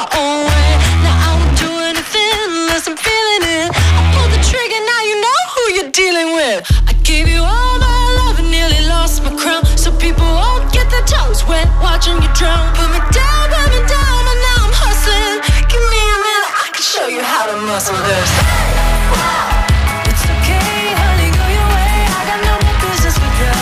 my own way. Now I won't do anything unless I'm feeling it. I pulled the trigger, now you know who you're dealing with. I gave you all my love and nearly lost my crown, so people won't get their toes wet watching you drown. Put me down, and now I'm hustling. Give me a minute, I can show you how to muscle this. It's okay, honey, go your way. I got no more business with you.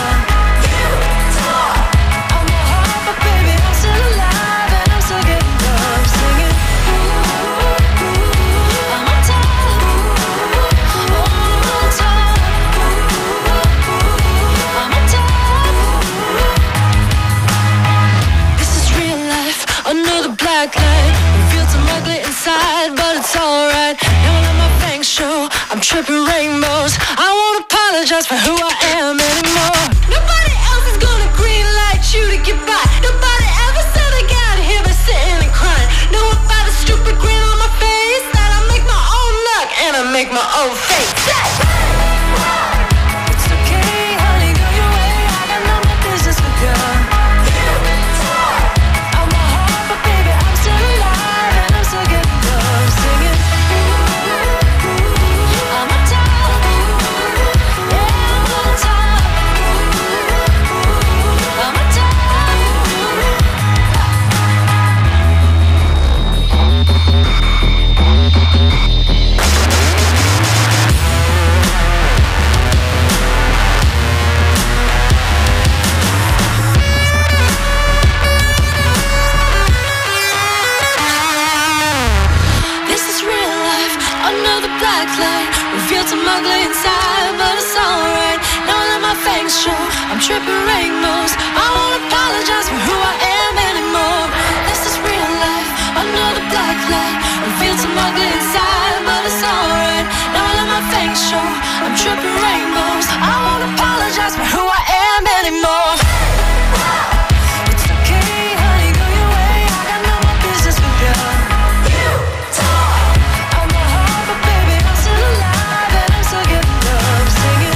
I'm a heart, but baby, I'm still alive and I'm still getting love. Singing, ooh, ooh, I'm on top. I'm on top. I'm on top. This is real life under the black light. It feels so ugly inside, but it's alright. Now I let my fangs show. I'm tripping rainbows. I won't apologize for who I am anymore. Nobody else is gonna green light you to get by. Nobody ever said I got here by sitting and crying. Know about a stupid grin on my face that I make my own luck and I make my own fate. It's okay, honey, go your way. I got no more business with you. I'm a heart, but baby, I'm still alive and I'm still getting love. Singing, I'm on top. Yeah, I'm on top. I'm on top. This is real life under the black light. Revealed some ugly inside, but it's alright. Now I let my fangs show. I'm tripping rainbows. I won't apologize for who I am anymore. This is real life under the black light. Revealed some ugly inside, but it's alright. Now I let my fangs show. I'm tripping rainbows. I won't apologize for who I am anymore. It's okay, honey, go your way. I got no more business with you. I'm a heart, but baby, I'm still alive and I'm still getting love. Singing,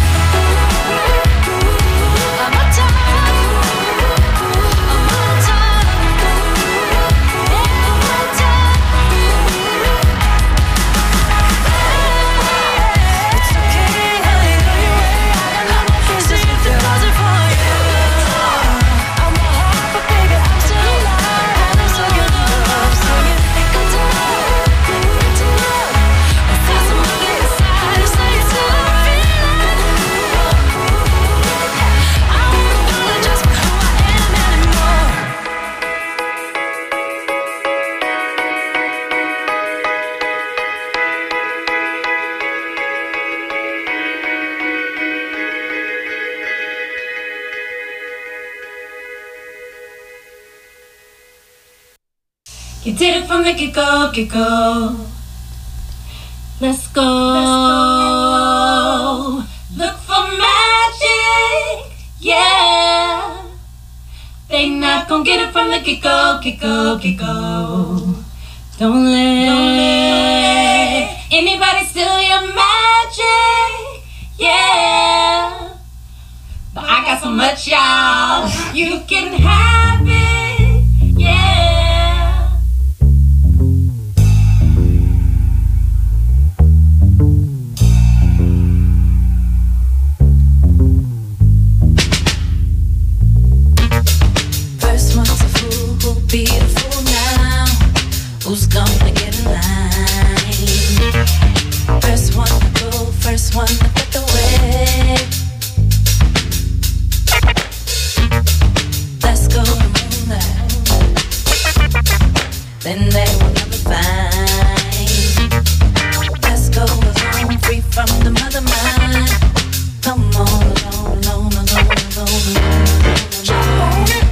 I'm on top. I'm on top. Yeah, I'm on top. It's okay, honey, go your way. I got no more business with you. For you. I'm a heart, but baby, I'm still alive and I'm still getting love. Singing, good to know. Good to know. I feel some ugly inside. It's like it's all I'm feeling. I won't apologize for who I am anymore. You did it from the get-go, get-go. Let's go. Look for magic, yeah. They not gon' get it from the get-go, get-go, get-go. Don't let anybody steal your magic, yeah. But I got so much, y'all. You can have it, yeah. First one's a fool who'll be the fool now. Who's gonna get in line? First one to go, first one to get away. Let's go to moonlight. Then they will never find. Let's go alone, free from the mother mind. Come on, alone, alone, alone, alone, alone. Jump on it.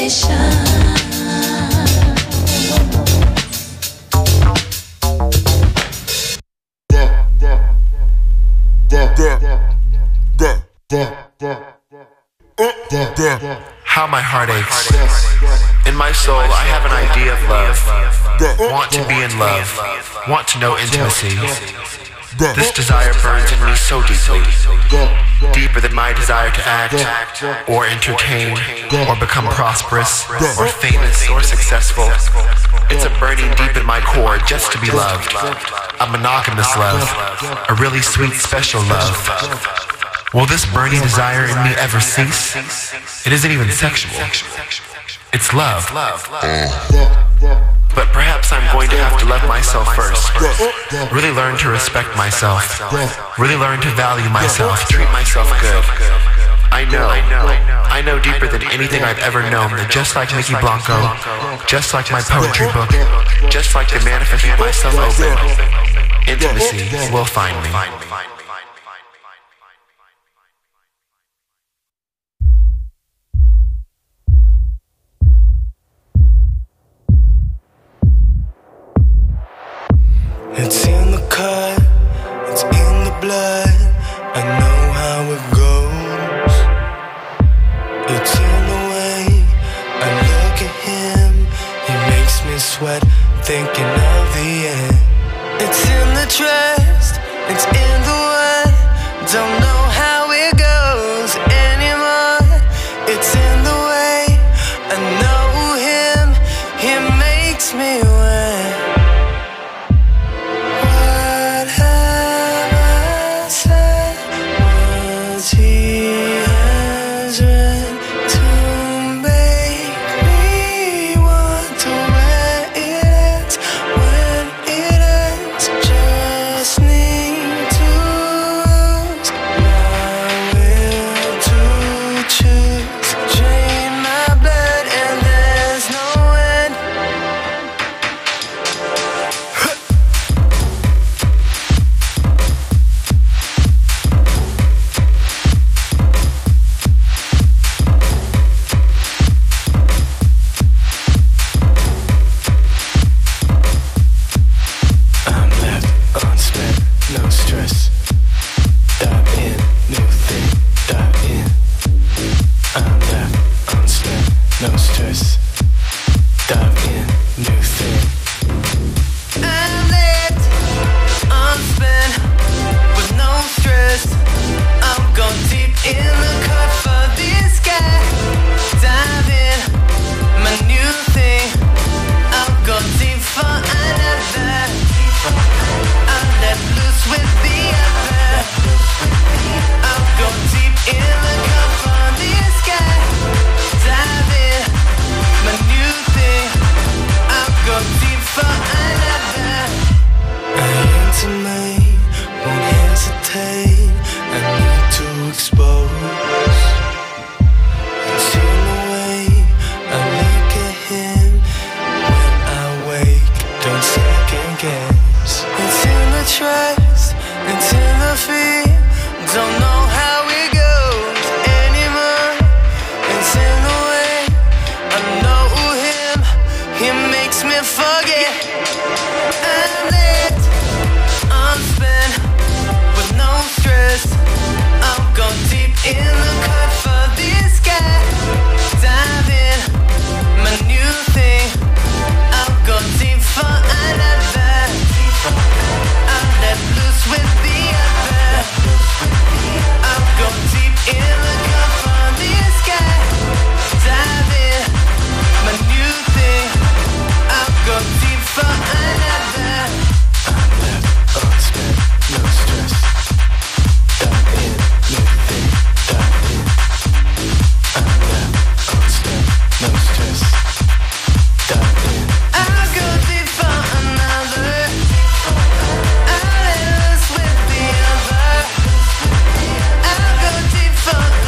How my heart aches. In my soul, I have an idea of love. Want to be in love. Want to know intimacy. This desire burns in me so deeply. Deeper than my desire to act, or entertain, or become prosperous, or famous, or successful. It's a burning deep in my core just to be loved. A monogamous love. A really sweet, special love. Will this burning desire in me ever cease? It isn't even sexual. It's love. But perhaps I'm going to have to love myself first. Really learn to respect myself. Really learn to value myself. Treat myself good. I know deeper than anything I've ever known that just like Mickey Blanco, just like my poetry book, just like the manifesting myself open, intimacy will find me. It's in the cut, it's in the blood. I know how it goes. It's in the way I look at him. He makes me sweat thinking of the end. It's in the trust, it's in the what. Don't know how it goes anymore. It's in the way I know him. He makes me wet. I'll go deep for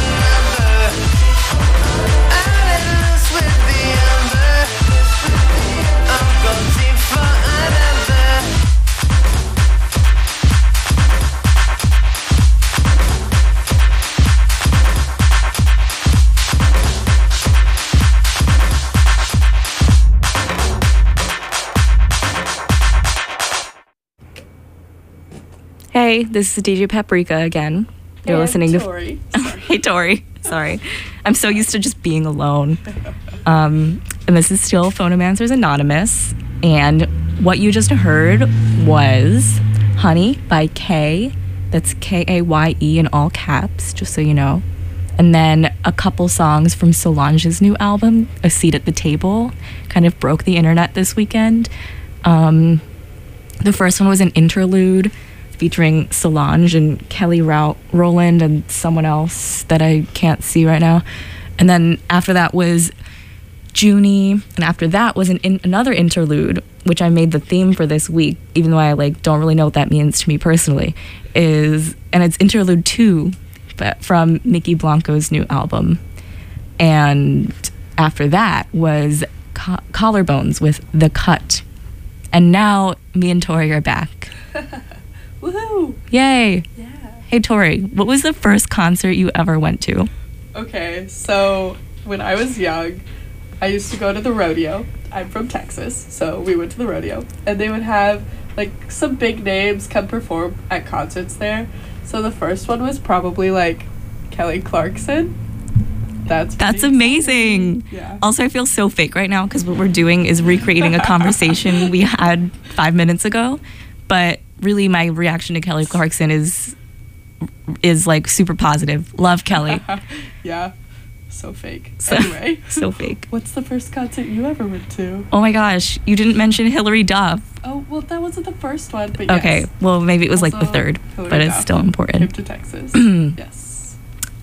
Hey, this is DJ Paprika again. You're listening Tori. to. Hey, Tori. Sorry. I'm so used to just being alone. And this is still Phonomancers Anonymous. And what you just heard was Honey by Kay. That's Kaye in all caps, just so you know. And then a couple songs from Solange's new album, A Seat at the Table, kind of broke the internet this weekend. The first one was an interlude featuring Solange and Kelly Rowland and someone else that I can't see right now. And then after that was Junie, and after that was another interlude, which I made the theme for this week, even though I don't really know what that means to me personally, and it's interlude 2 from Nikki Blanco's new album. And after that was Collarbones with The Cut. And now me and Tori are back. Woohoo! Yay! Yeah. Hey Tori, what was the first concert you ever went to? Okay, so when I was young, I used to go to the rodeo. I'm from Texas, so we went to the rodeo. And they would have, some big names come perform at concerts there. So the first one was probably, Kelly Clarkson. That's amazing. Yeah. Also, I feel so fake right now because what we're doing is recreating a conversation we had 5 minutes ago. But really, my reaction to Kelly Clarkson is super positive. Love Kelly. Yeah. So fake. Anyway. So fake. What's the first concert you ever went to? Oh my gosh, you didn't mention Hilary Duff. Oh, well, that wasn't the first one, but yes. Okay, well, maybe it was Also, the third, Hilary but it's Duff still important. Came to Texas. Yes.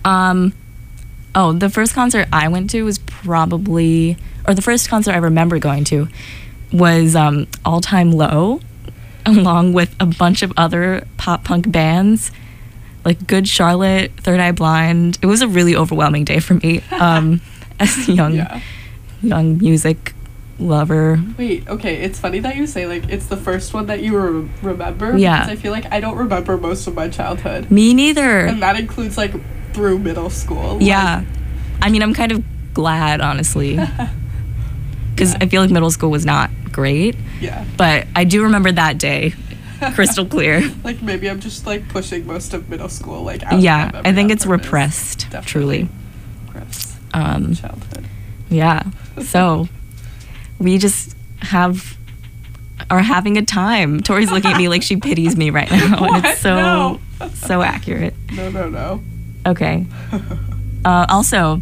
The first concert I went to was the first concert I remember going to was All Time Low, along with a bunch of other pop punk bands, like Good Charlotte, Third Eye Blind. It was a really overwhelming day for me as a young music lover. Wait, okay, it's funny that you say, it's the first one that you remember. Yeah. Because I feel like I don't remember most of my childhood. Me neither. And that includes, through middle school. Yeah. I mean, I'm kind of glad, honestly. Because I feel like middle school was not great. Yeah. But I do remember that day. Crystal clear. Maybe I'm just, pushing most of middle school, out. Yeah, of I think it's purpose. repressed, Definitely. truly. Repressed. Childhood. Yeah. So, we just are having a time. Tori's looking at me like she pities me right now. What? And it's so, so accurate. No. Okay. Also,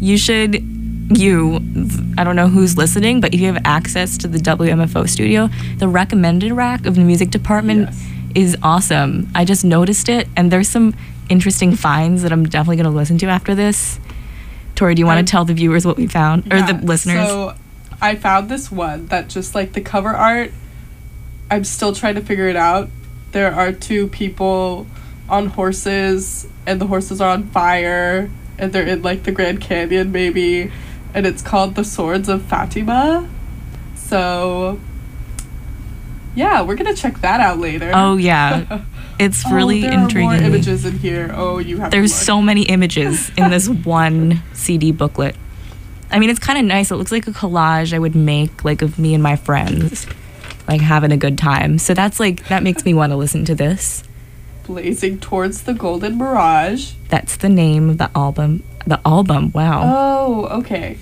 I don't know who's listening, but if you have access to the WMFO studio, the recommended rack of the music department is awesome. I just noticed it, and there's some interesting finds that I'm definitely going to listen to after this. Tori, do you want to tell the viewers what we found? Or the listeners? So, I found this one that just, the cover art, I'm still trying to figure it out. There are 2 people on horses, and the horses are on fire, and they're in, the Grand Canyon, maybe. And it's called The Swords of Fatima. So, yeah, we're going to check that out later. Oh, yeah. It's really there intriguing. There are more images in here. Oh, you have There's to look. so many images in this one CD booklet. I mean, it's kind of nice. It looks like a collage I would make, of me and my friends, having a good time. So that's, that makes me want to listen to this. Blazing Towards the Golden Mirage. That's the name of the album. The album, wow. Oh, okay.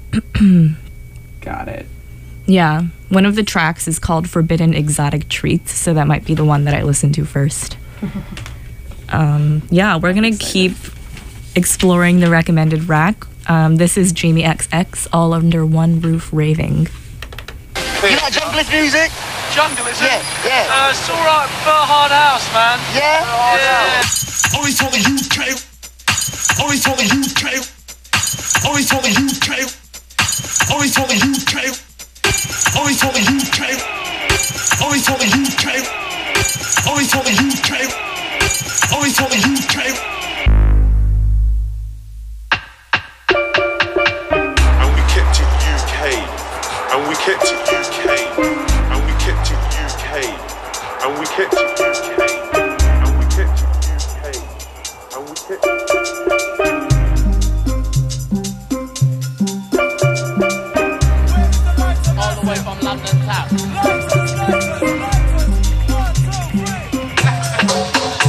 Got it. Yeah. One of the tracks is called Forbidden Exotic Treats, so that might be the one that I listened to first. Yeah, we're going to keep exploring the recommended rack. This is Jamie XX, All Under One Roof Raving. You like junglist music? Jungleism? Yeah. It's alright for a hard house, man. Yeah? Always on the UK. Always on the UK. Always on the UK. Always on the UK. Always on the UK. Always on the UK. Always on the UK. Always on the UK. And we kept it UK. And we kept it UK. And we kept it UK. And we kept it UK. And we kept it UK. And we kept it. All the way from London town.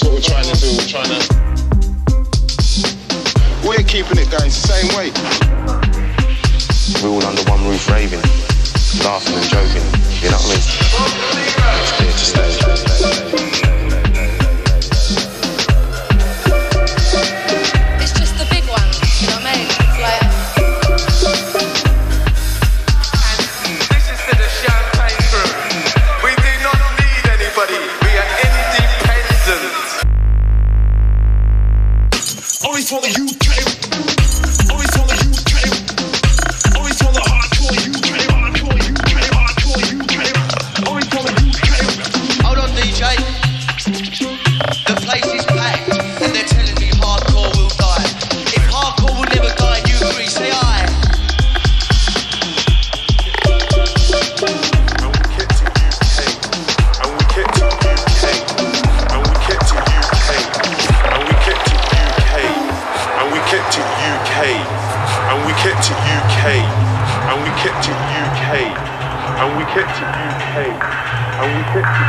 That's what we're trying to do. We're keeping it going the same way. We're all under one roof raving, laughing and joking, you know what I mean? It's here to stay. It's just the big ones, you know what I mean? This is to the champagne crew. We do not need anybody. We are independent. Always for the UK. Always for the UK. Always for the hardcore UK. Always for the UK. Hold on, DJ. The place is packed, and they're telling me hardcore will die. If hardcore will never die, you agree? Say aye. And we kept to UK. And we kept to UK. And we kept to UK. And we kept to UK. And we kept to UK. And we kept to UK. And we kept to UK. And we kept to UK. And we kept to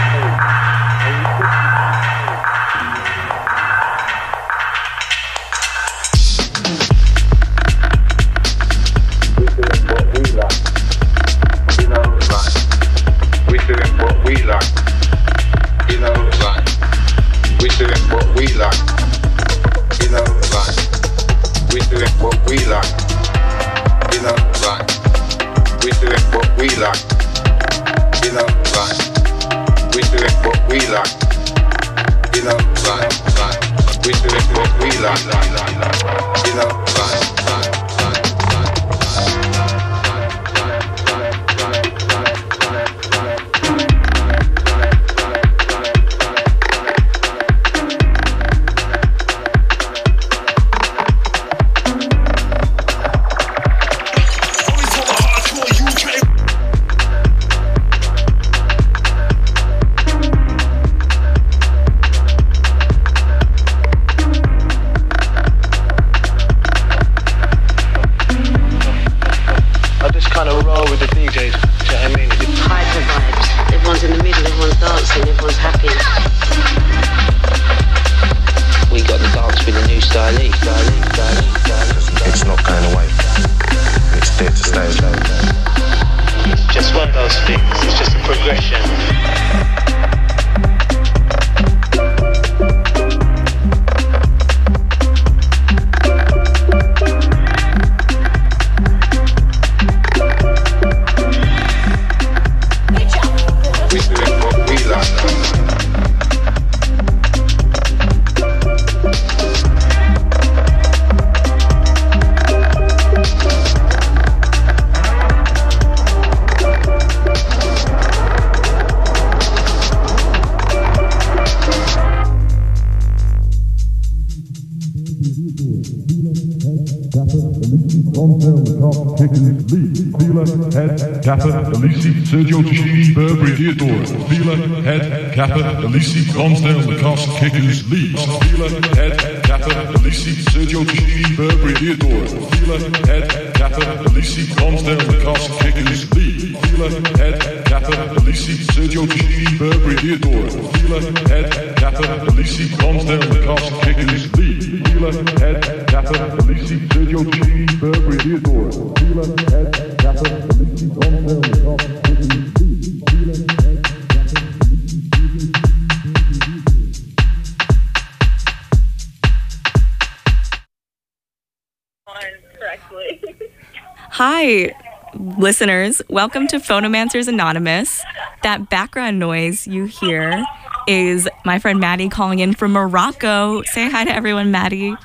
We're doing what we like, you know, like, we're doing what we like, you know, like, we're doing what we like, you know, like, we're doing what we like, you know, like, we're doing what we like, you know, like, we're doing what we like, you know, like. It's not going away. It's there to stay. It's just one of those things. It's just a progression. Kappa, Elisi, Sergio Tashini, Burberry, Theodore, Fila, Head, Kappa, Elisi, Consdale, Lacoste, Kickers, Leeds, Fila, Head, Kappa, Elisi, Sergio Tashini, Burberry, Theodore, Fila, Head, Kappa, Elisi, Consdale, Lacoste, Kickers, Leeds, Fila, Head, Kappa, Elisi, Sergio Tashini, Burberry, Theodore, Fila, Head, Kappa, Elisi, Consdale, Lacoste, Kickers, Leeds, Fila, Head, Kappa, Elisi, Sergio Tashini, Burberry, Theodore, Fila, Head, Kappa, Elisi, Consdale, Lacoste, Kickers, Leeds, Fila, Head, correctly. Hi, listeners. Welcome to Phonomancers Anonymous. That background noise you hear is my friend Maddie calling in from Morocco. Say hi to everyone, Maddie.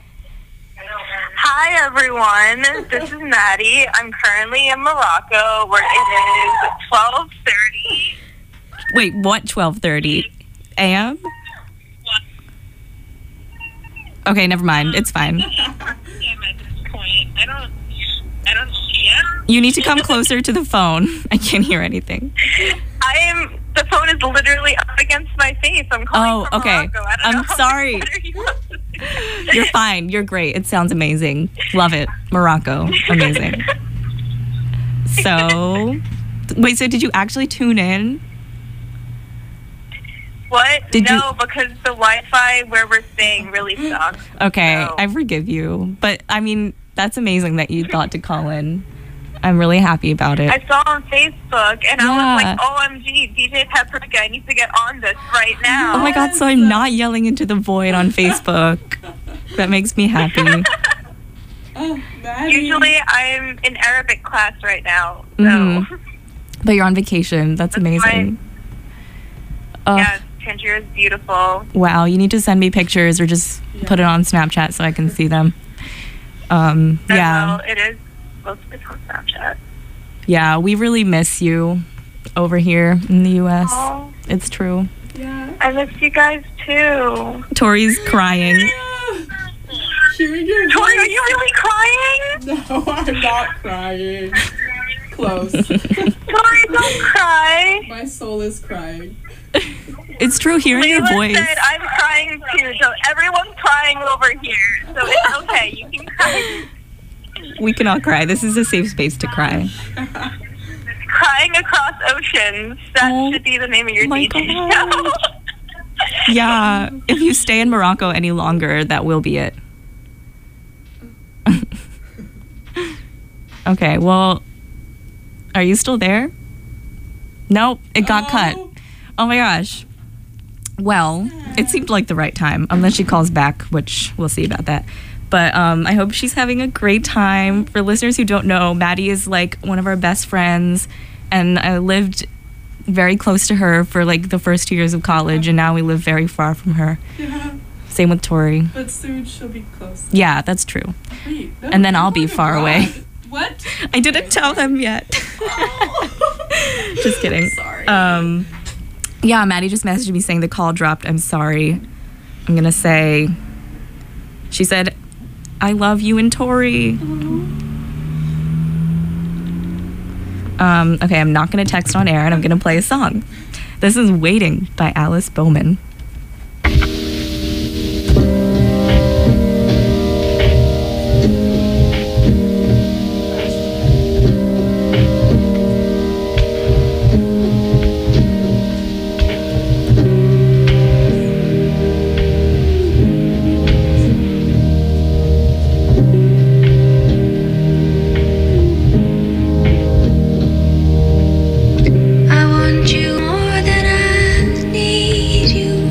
Hi, everyone. This is Maddie. I'm currently in Morocco where it is 12:30. Wait, what 12:30 a.m.? Okay, never mind. It's fine. You need to come closer to the phone. I can't hear anything. The phone is literally up against my face. I'm calling from okay. Morocco. I don't I'm know how sorry. much better you want to do. You're fine. You're great. It sounds amazing. Love it. Morocco. Amazing. So, wait, so did you actually tune in? What? Did no, because the Wi-Fi where we're staying really sucks. Okay, I forgive you. But, I mean, that's amazing that you thought to call in. I'm really happy about it. I saw on Facebook, and I was like, OMG, DJ Paprika, I need to get on this right now. Oh my God, so I'm not yelling into the void on Facebook. That makes me happy. Usually I'm in Arabic class right now, so. Mhm. But you're on vacation. That's amazing. Yeah, Tangier is beautiful. Wow, you need to send me pictures or just put it on Snapchat so I can see them. Yeah. Well, it is posted on Snapchat. Yeah, we really miss you over here in the U.S. Oh. It's true. Yeah. I miss you guys too. Tori's crying. Tori, are you really crying? No, I'm not crying. Close. Tori, don't cry. My soul is crying. It's true, hearing your Layla voice. said I'm crying too, so everyone's crying over here. So it's okay, you can cry. We can all cry. This is a safe space to cry. Crying Across Oceans. That should be the name of your DJ show. Yeah, if you stay in Morocco any longer, that will be it. Okay, well, are you still there? Nope, it got cut. Oh my gosh. Well, it seemed like the right time, unless she calls back, which we'll see about that. But I hope she's having a great time. For listeners who don't know, Maddie is like one of our best friends, and I lived very close to her for like the first 2 years of college, and now we live very far from her. Yeah. Same with Tori. But soon she'll be close. Yeah, that's true. Wait, no, And then I'll be far away. What? I didn't tell them yet. Just kidding. Sorry. Yeah, Maddie just messaged me saying the call dropped. I'm sorry. I'm gonna say, she said, I love you and Tori. Okay, I'm not gonna text on air, and I'm gonna play a song. This is Waiting by Alice Bowman. I want you more than I need you.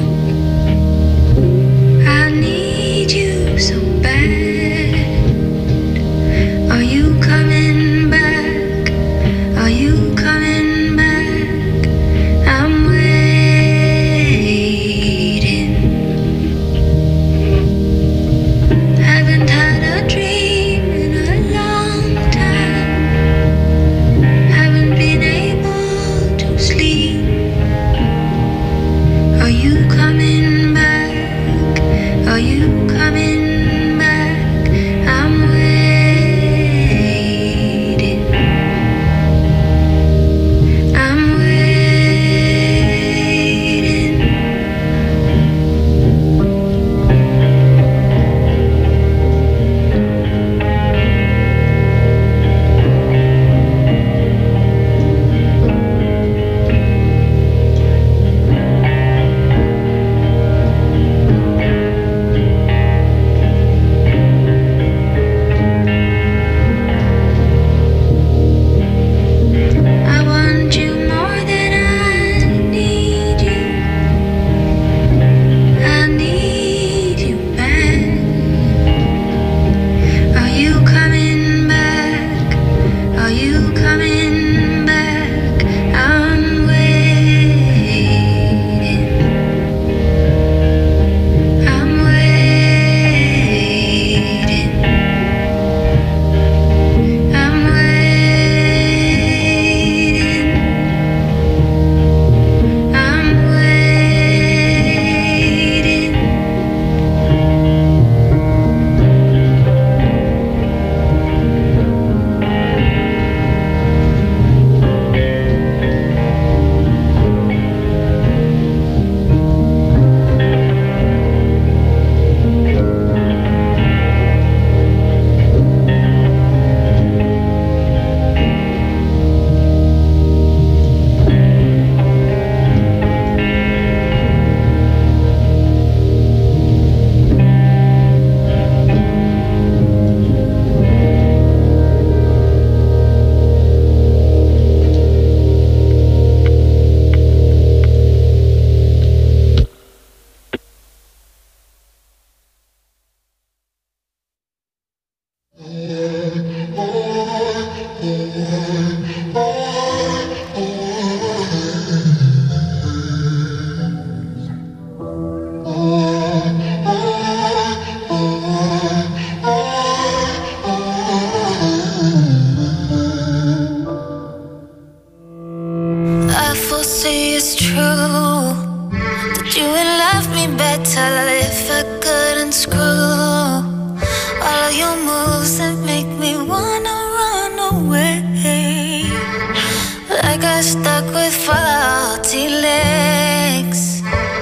I foresee it's true that you would love me better if I couldn't screw all of your moves that make me wanna run away. Like I stuck with faulty legs.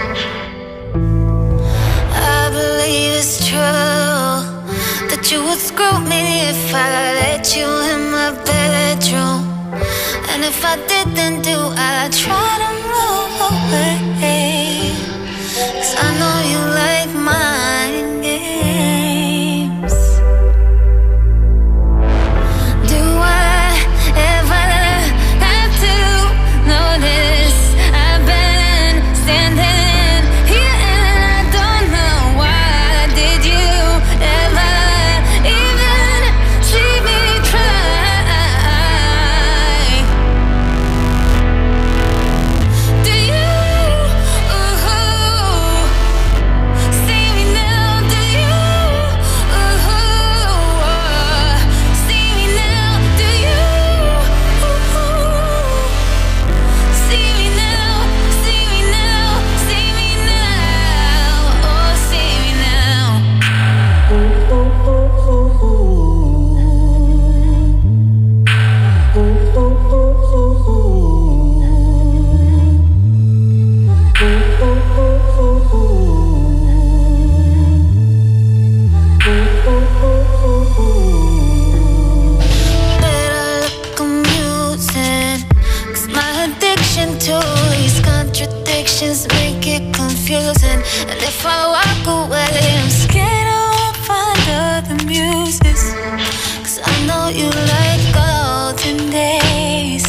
I believe it's true that you would screw me if I let you in my bedroom. And if I didn't do, I'd try to move away. 'Cause I know you like mind games. Do I ever have to notice I've been standing here and I don't know why? Did you ever even see me try? Do you see me now? Do you see me now? Do you see me now? See me now? See me now? Oh, see me now. Better look amusing, 'cause my addiction to these contradictions make it confusing. And if I walk away, I'm scared I won't find other muses. 'Cause I know you like golden days.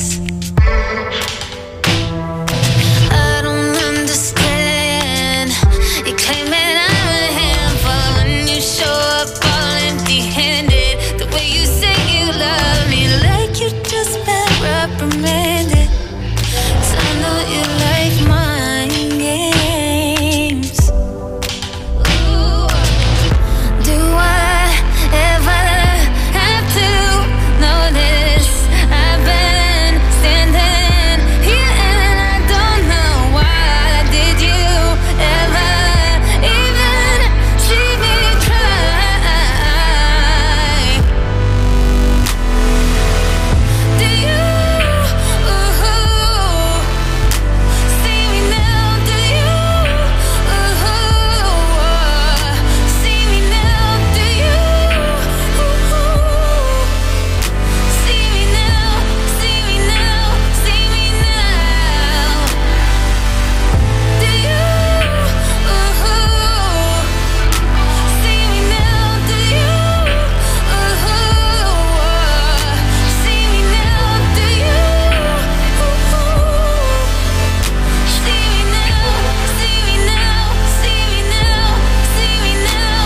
I don't understand. You claiming I'm a handful when you show up all empty-handed. The way you say you love me, like you just been reprimanded. 'Cause I know you like mind games. Ooh. Do I ever have to notice I've been standing here and I don't know why? Did you ever even see me try? Do you see me now? Do you see me now? Do you see me now? See me now? See me now? Do you see me now? Do you see me now? Do you see me now? See me now? See me now? See me now?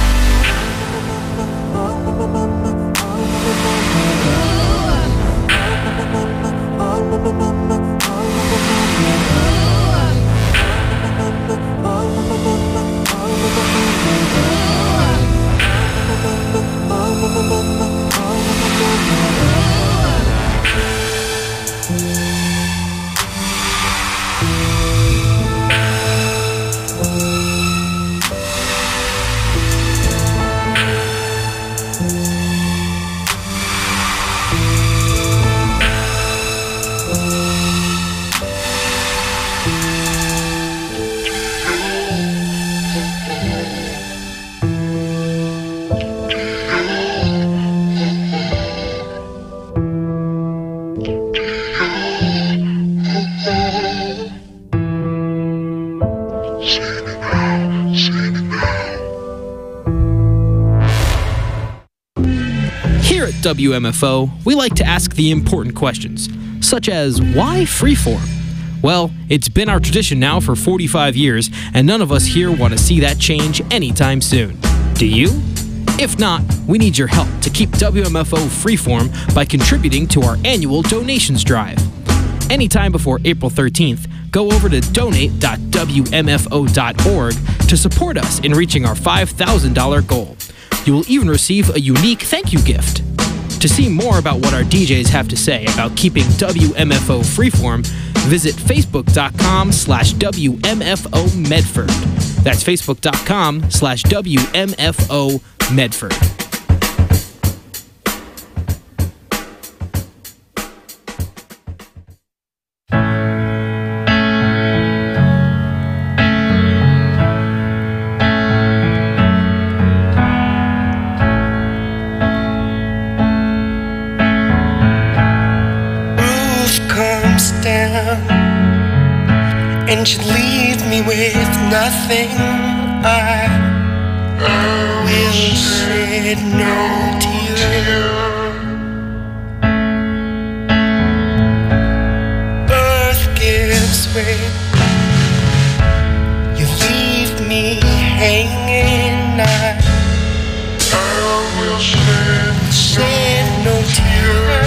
Here at WMFO, we like to ask the important questions, such as why freeform? Well, it's been our tradition now for 45 years, and none of us here want to see that change anytime soon. Do you? If not, we need your help to keep WMFO freeform by contributing to our annual donations drive. Anytime before April 13th, go over to donate.wmfo.org to support us in reaching our $5,000 goal. You will even receive a unique thank you gift. To see more about what our DJs have to say about keeping WMFO freeform, visit facebook.com/WMFO Medford. That's facebook.com/WMFO Medford. And you leave me with nothing. I will shed no tear. Earth gives way. You leave me hanging. I will shed no tear.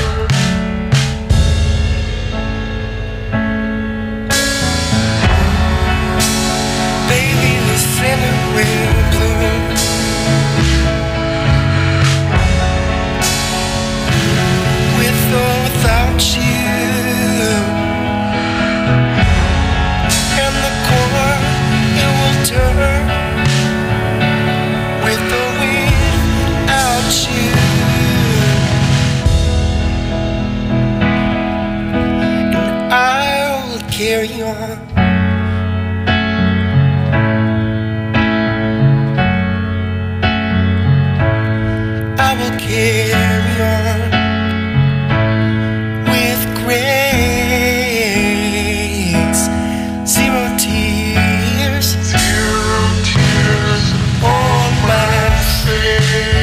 Carry on. I will carry on with grace. Zero tears on my face.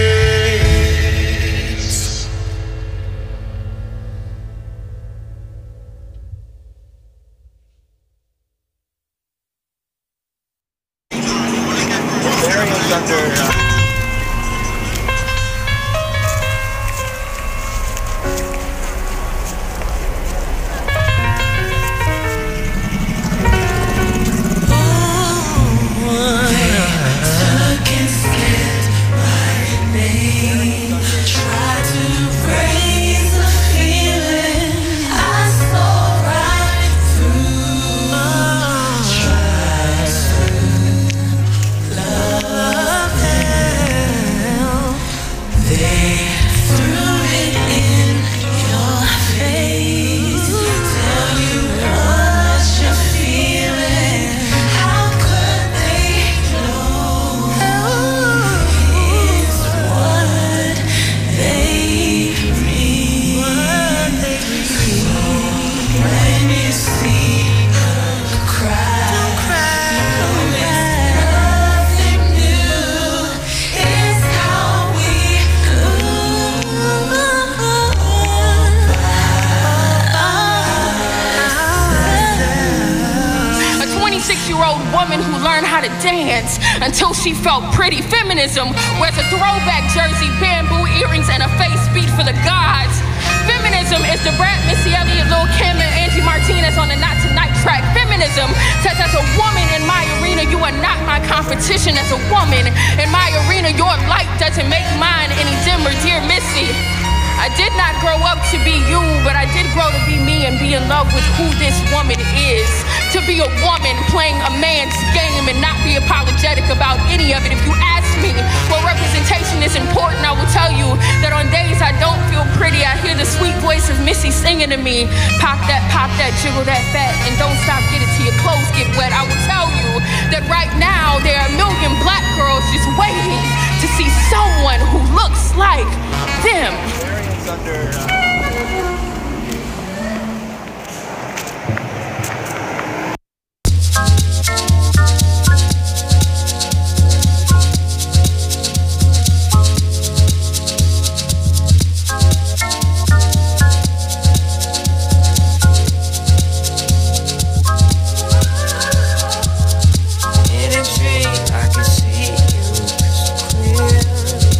Until she felt pretty. Feminism wears a throwback jersey, bamboo earrings, and a face beat for the gods. Feminism is the Brad, Missy Elliott, Lil' Kim, and Angie Martinez on the Not Tonight track. Feminism says as a woman in my arena, you are not my competition. As a woman in my arena, your light doesn't make mine any dimmer. Dear Missy, I did not grow up to be you, but I did grow to be me and be in love with who this woman is. To be a woman playing a man's game and not be apologetic about any of it. If you ask me what representation is important, I will tell you that on days I don't feel pretty, I hear the sweet voice of Missy singing to me, pop that, jiggle that fat, and don't stop, get it till your clothes get wet. I will tell you that right now there are a million black girls just waiting to see someone who looks like them. In a dream, I can see you crystal clear.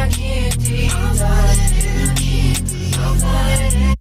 I can't deny it.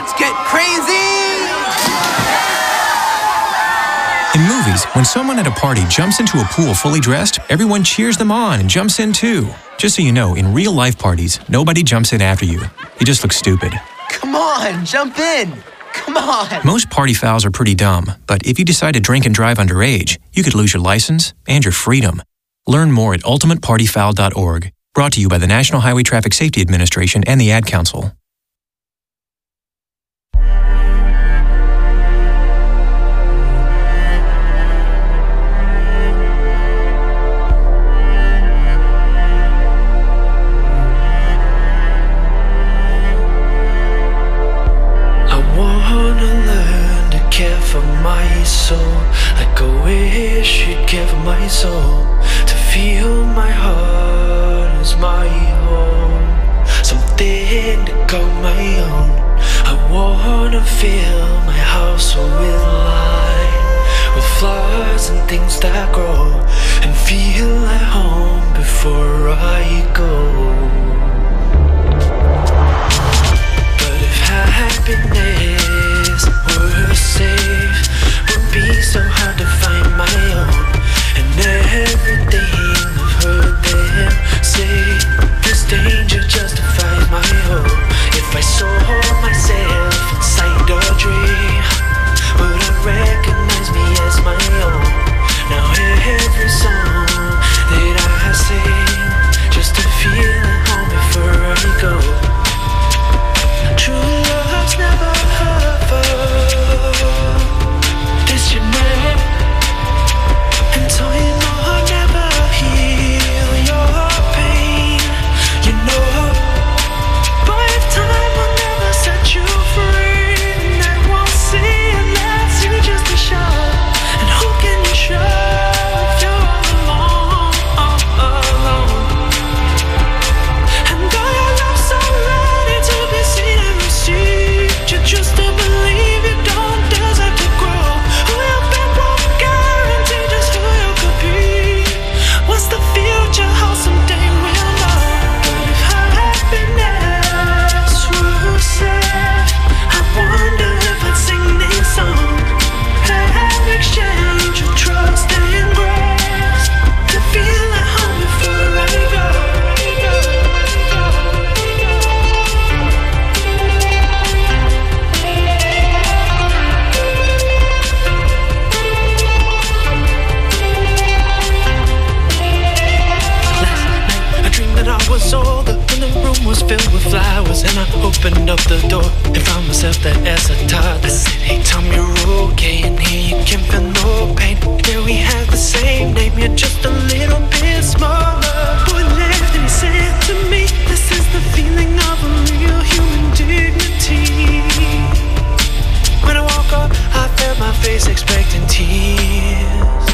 Let's get crazy! In movies, when someone at a party jumps into a pool fully dressed, everyone cheers them on and jumps in too. Just so you know, in real life parties, nobody jumps in after you. You just look stupid. Come on, jump in! Come on! Most party fouls are pretty dumb, but if you decide to drink and drive underage, you could lose your license and your freedom. Learn more at ultimatepartyfoul.org. Brought to you by the National Highway Traffic Safety Administration and the Ad Council. Soul, like I wish you'd give my soul to feel my heart is my home, something to call my own. I wanna fill my house with light, with flowers and things that grow, and feel at home before I go. But if happiness were safe, be so hard to find my own, and everything I've heard them say, this danger justifies my hope. If I saw myself inside a dream, would I recognize me as my own? Now every song that I sing, just to feel at home before I go. True love's never hurt. You know, and so you know I'll never heal your pain, you know. But if time will never set you free, and I won't see unless you just be sure. And who can you show if you're all alone? And all your love so ready to be seen and received, you just to believe you don't deserve to grow. What's the future holds, someday we'll know. But if happiness were safe, I wonder if I'd sing this song. Have exchange of trust and grace to feel at home before I go. I was older and the room was filled with flowers, and I opened up the door and found myself there as a toddler. I said, hey Tom, you're okay, and here you can feel no pain. Yeah, we have the same name, you're just a little bit smaller. Boy laughed and he said to me, this is the feeling of a real human dignity. When I woke up, I felt my face expecting tears.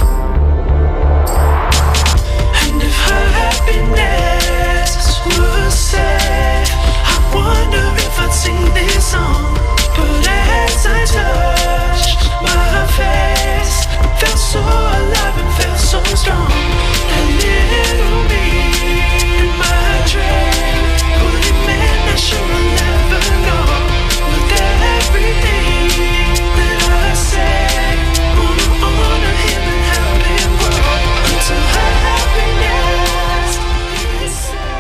And if her happiness was safe, I wonder if I'd sing this song. But as I touched my face, felt so alive and felt so strong. That little me in my dream, what it meant I sure I'll never know. With everything that I said, wanna honor him and help him grow until her happiness is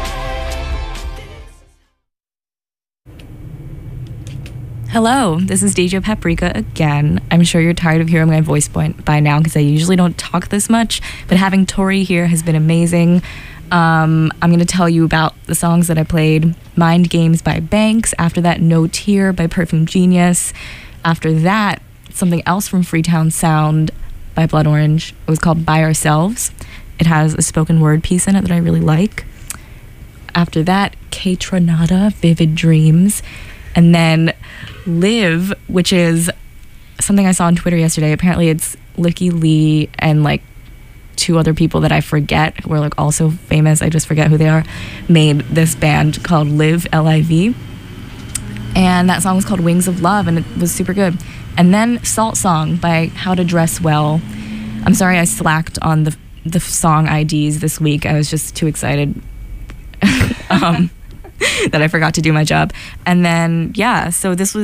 Hello, this is DJ Paprika again. I'm sure you're tired of hearing my voice by now because I usually don't talk this much, but having Tori here has been amazing. I'm going to tell you about the songs that I played. Mind Games by Banks. After that, No Tear by Perfume Genius. After that, something else from Freetown Sound by Blood Orange. It was called By Ourselves. It has a spoken word piece in it that I really like. After that, K-Tronada, Vivid Dreams. And then Live, which is something I saw on Twitter yesterday. Apparently it's Licky Lee and like two other people that I forget who are like also famous, I just forget who they are, made this band called Live, L-I-V. And that song was called Wings of Love, and it was super good. And then Salt Song by How to Dress Well. I'm sorry I slacked on the song IDs this week. I was just too excited that I forgot to do my job. And then, yeah, so this was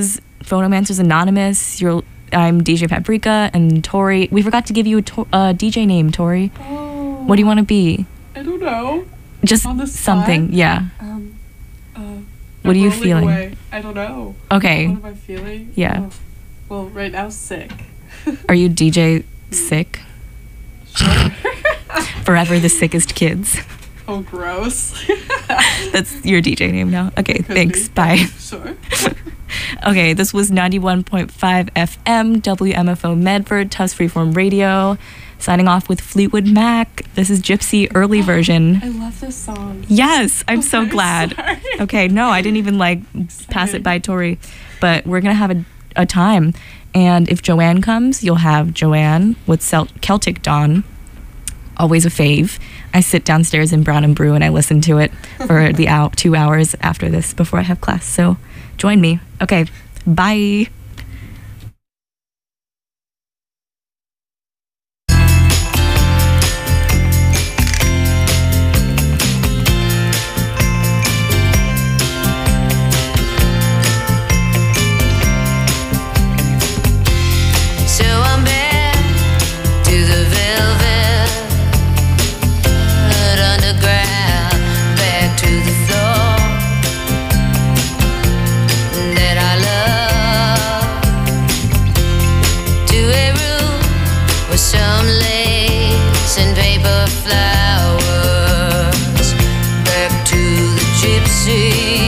Photomancer's Anonymous. I'm DJ Paprika and Tori. We forgot to give you a DJ name, Tori. Oh. What do you want to be? I don't know. Just On the something, spot? yeah. What are you rolling feeling? away. I don't know. Okay. What am I feeling? Yeah. Oh. Well, right now, sick. Are you DJ Sick? Sure. Forever the Sickest Kids. Oh, gross. That's your DJ name now. Okay, thanks. be. Bye. Sure. Okay, this was 91.5 FM, WMFO Medford, Tufts Freeform Radio. Signing off with Fleetwood Mac. This is Gypsy early version. I love this song. Yes, I'm so glad. Sorry. Okay, no, I didn't even pass it by Tori. But we're going to have a time. And if Joanne comes, you'll have Joanne with Celtic Dawn. Always a fave. I sit downstairs in Brown and Brew and I listen to it for the 2 hours after this before I have class. So join me. Okay, bye. So I'm back to the velvet underground, back to the floor that I love, to a room with some lace and paper flowers, back to the gypsy